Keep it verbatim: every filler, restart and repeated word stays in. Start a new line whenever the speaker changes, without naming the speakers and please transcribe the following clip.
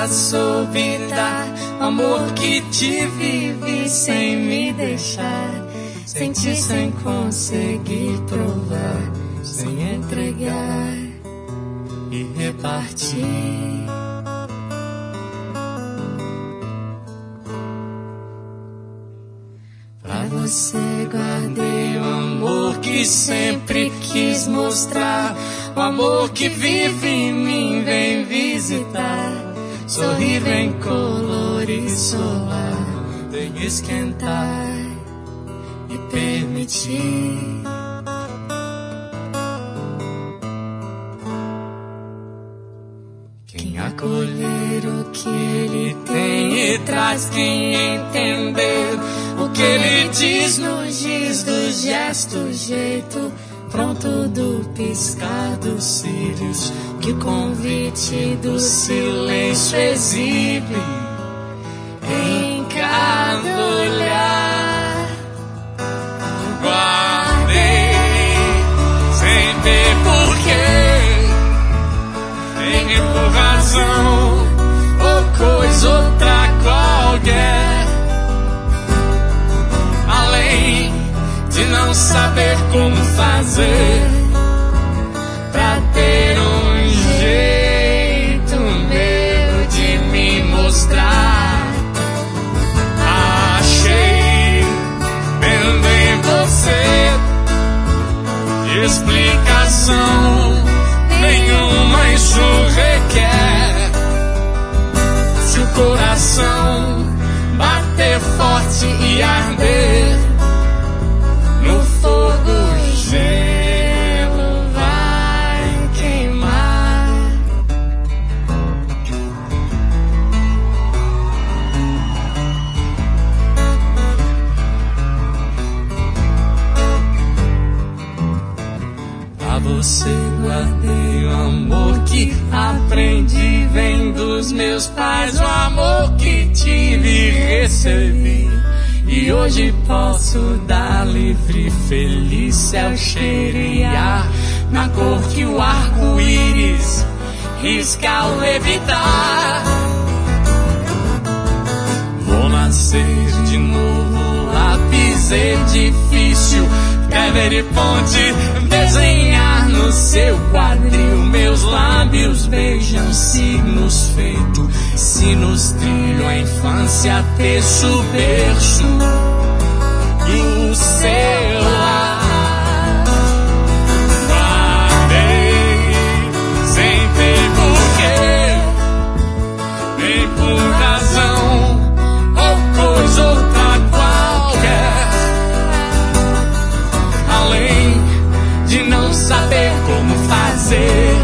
nunca soube dar, amor que te vive sem me deixar, sentir sem conseguir provar, sem entregar e repartir. Pra você guardei o amor que sempre quis mostrar, o amor que vive em mim vem visitar, sorrir vem colorir, solar, vem esquentar e permitir. Quem acolher o que ele tem e traz, quem entender o que ele diz nos giz do gesto, jeito pronto do piscar dos cílios, que o convite do silêncio exibe em cada olhar. Guardei sem ter porquê, nem por razão ou coisa outra qualquer, além de não saber como fazer pra ter um jeito meu de me mostrar. Achei vendo em você explicação nenhuma, isso requer. Se o coração bater forte e arder, no fogo o gelo vai queimar. Pra você guardei o amor que aprendi, vem dos meus pais, o amor que tive e recebi, e hoje posso dar livre, feliz, céu, cheiro e ar, na cor que o arco-íris risca ao levitar. Vou nascer de novo, lápis edifício, pedra e ponte, desenhar no seu quadril, meus lábios beijam signos feitos, sinos trilham a infância, terço, berço do seu lar. Guardei sem ter porquê, nem por razão ou coisa outra qualquer, além de não saber como fazer